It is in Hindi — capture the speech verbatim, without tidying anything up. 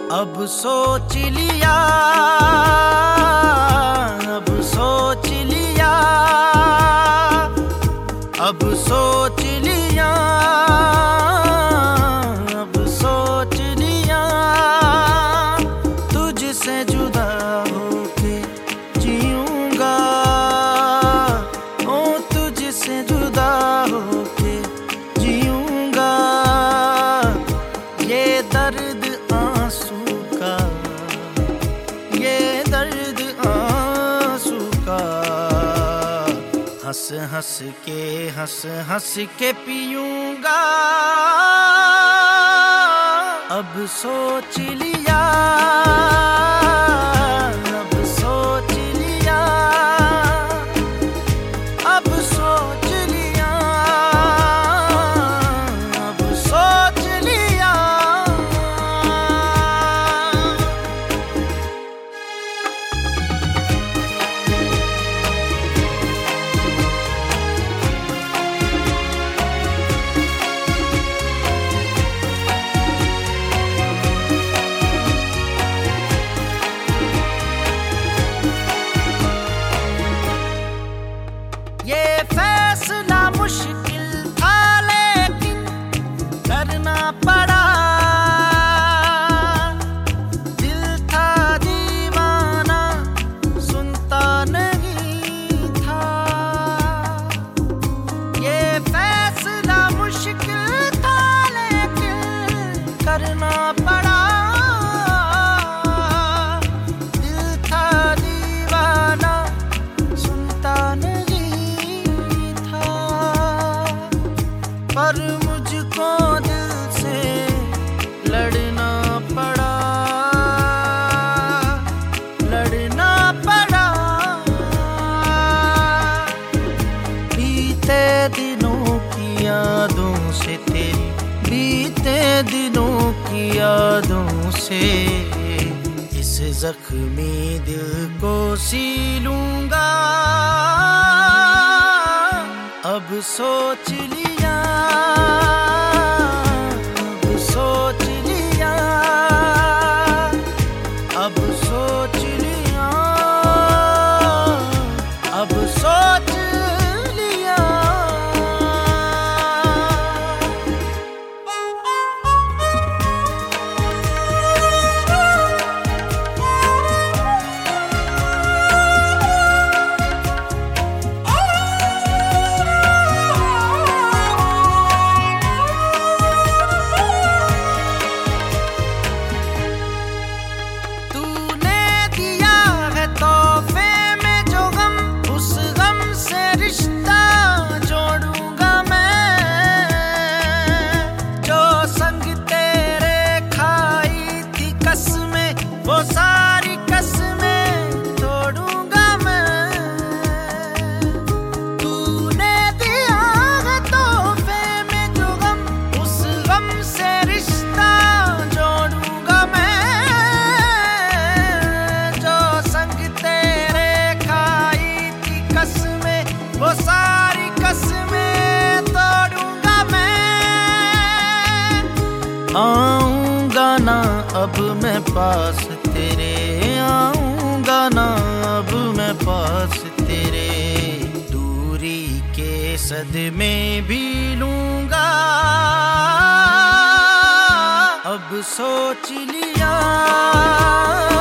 अब सोच लिया, अब सोच लिया, अब सोच लिया, अब सोच लिया, तुझसे जुदा होके जीऊंगा, ओ तुझसे जुदा होके जीऊंगा। ये दर्द आंसू का, ये दर्द आंसू का, हंस हंस के हंस हंस के पीऊंगा। अब सोच लिया, अब सोच लिया, अब सोच लिया, अब सोच लिया। ये फैसला मुश्किल था लेकिन करना पड़ा, दिल था दीवाना सुनता नहीं था। ये फैसला मुश्किल था लेकिन करना पड़ा, दिल था दीवाना सुनता नहीं। पर मुझको दिल से लड़ना पड़ा, लड़ना पड़ा। बीते दिनों की यादों से तेरी, बीते दिनों की यादों से इस जख्मी दिल को सी लूंगा। अब सोच लिया, अब सोच लिया, अब सोच लिया, अब सोच लिया। वो सारी कसमें तोड़ूंगा मैं, तूने दिया है तोहफे में जो गम, उस गम से रिश्ता जोड़ूंगा मैं। जो संग तेरे खाई थी कसमें, वो सारी कसमें तोड़ूंगा मैं। आऊंगा ना अब मैं पास तेरे, आऊंगा ना अब मैं पास तेरे, दूरी के सदमे भी लूंगा। अब सोच लिया।